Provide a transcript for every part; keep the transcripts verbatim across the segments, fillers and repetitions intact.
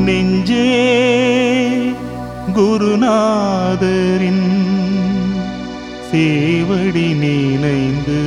நெஞ்சே குருநாதரின் சேவடி நினைந்து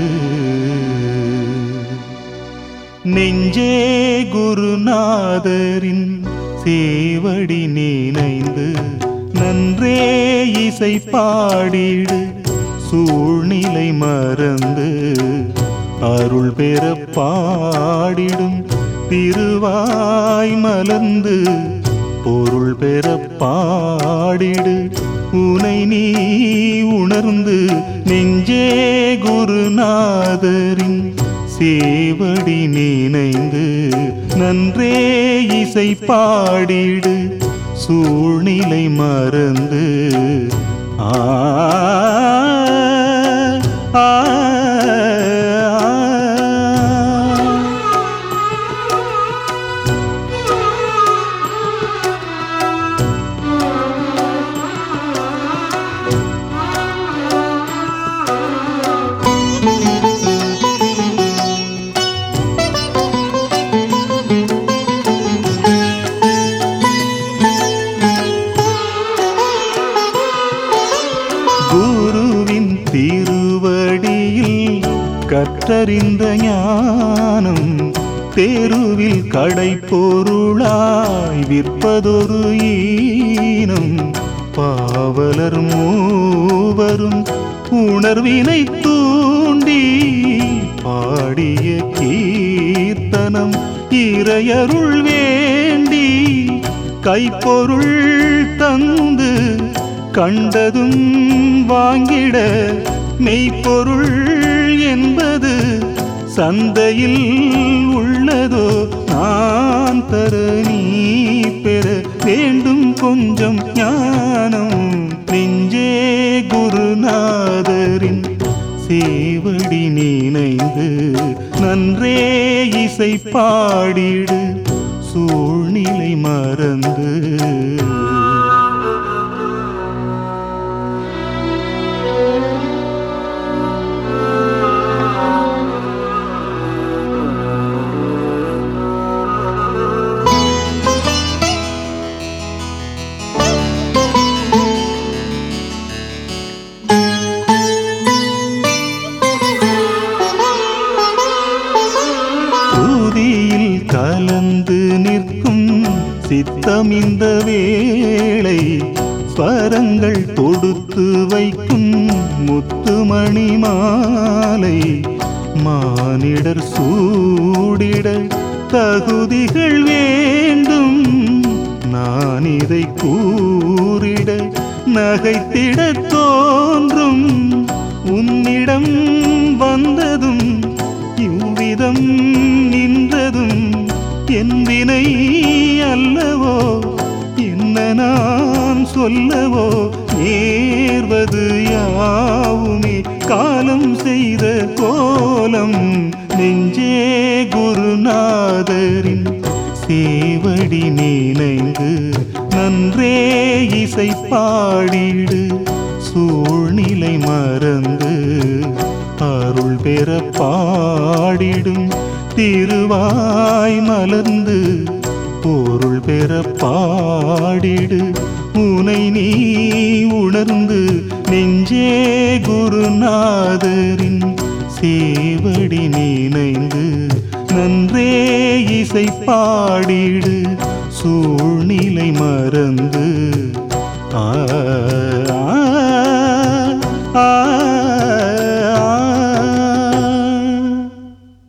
நெஞ்சே குருநாதரின் சேவடி நினைந்து நன்றே இசை பாடிடு சூழ்நிலை மறந்து அருள் பெற பாடிடும் திருவாய் மலர்ந்து பொருள் பெற பாடிடு உனை நீ உணர்ந்து நெஞ்சே குருநாதரின் சேவடி நினைந்து நன்றே இசை பாடிடு சூழ்நிலை மறந்து ஆ ஆ குருவின் திருவடியில் கற்றறிந்த ஞானம் தெருவில் கடை பொருளாய் விற்பதொரு ஈனம் பாவலர் மூவரும் உணர்வினை தூண்டி பாடிய கீர்த்தனம் இறையருள் வேண்டி கைப்பொருள் தந்து கண்டதும் வாங்கிட மெய்ப்பொருள் என்பது சந்தையில் உள்ளதோ நான் தர நீ பெற வேண்டும் கொஞ்சம் ஞானம் நெஞ்சே குருநாதரின் சேவடி நினைந்து நன்றே இசை பாடிடு சூழ்நிலை மறந்து கலந்து நிற்கும் சித்தம் இந்த வேளை ஸ்வரங்கள் தொடுத்து வைக்கும் முத்துமணி மாலை மானிடர் சூடிட தகுதிகள் வேண்டும் நான் இதை கூறிட நகைத்திட தோன்றும் உன்னிடம் வந்ததும் இவ்விதம் நின்றதும் என் வினை அல்லவோ என்ன நான் சொல்லவோ நேர்வது யாவுமே காலம் செய்த கோலம் நெஞ்சே குருநாதரின் சேவடி நினைந்து நன்றே இசை பாடிடு சூழ்நிலை மறந்து அருள் பெற பாடிடும் திருவாய் மலர்ந்து பொருள் பெற பாடிடு உனை நீ உணர்ந்து நெஞ்சே குருநாதரின் சேவடி நினைந்து நன்றே இசை பாடிடு சூழ்நிலை மறந்து ஆ